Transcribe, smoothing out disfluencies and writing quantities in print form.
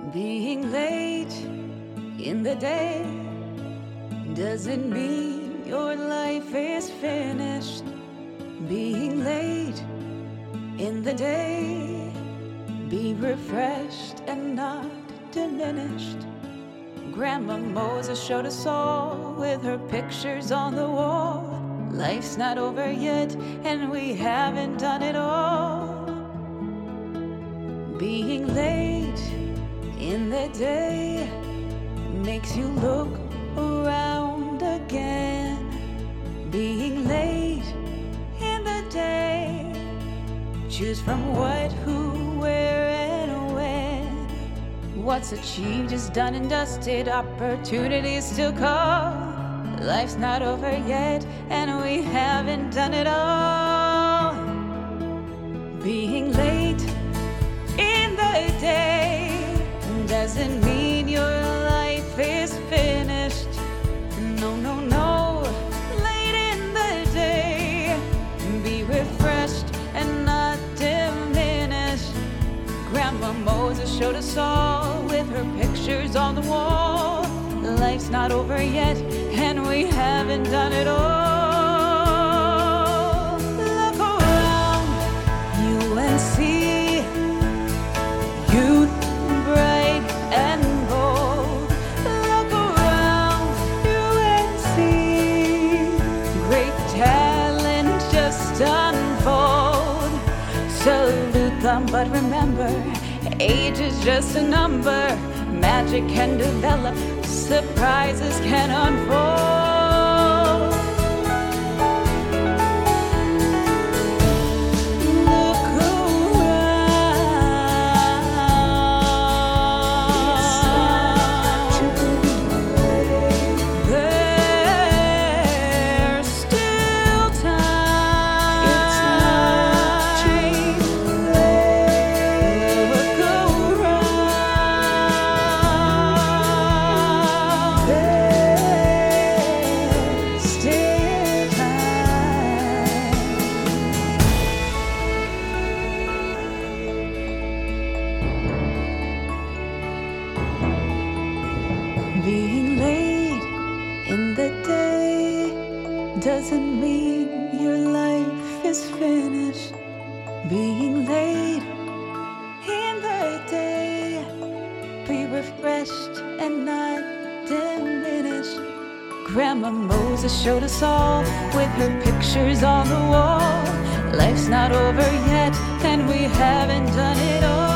Being late in the day doesn't mean your life is finished. Being late in the day, be refreshed and not diminished. Grandma Moses showed us all with her pictures on the wall. Life's not over yet, and we haven't done it all. Being late in the day makes you look around again. Being late in the day, choose from what, who, where, and when. What's achieved is done and dusted, opportunities still come. Life's not over yet, and we haven't done it all. Being late in the day doesn't mean your life is finished. No, no, no. Late in the day, be refreshed and not diminished. Grandma Moses showed us all with her pictures on the wall. Life's not over yet, and we haven't done it all. Look around you and see youth bright and bold. Look around you and see great talent just unfold. Salute them, but remember, age is just a number. Magic can develop, surprises can unfold. Look around. There's still time. It's not too late. Look around. There's still time. Being late in the day doesn't mean your life is finished. Being late in the day, be refreshed and not diminished. Grandma Moses showed us all with her pictures on the wall. Life's not over yet, and we haven't done it all.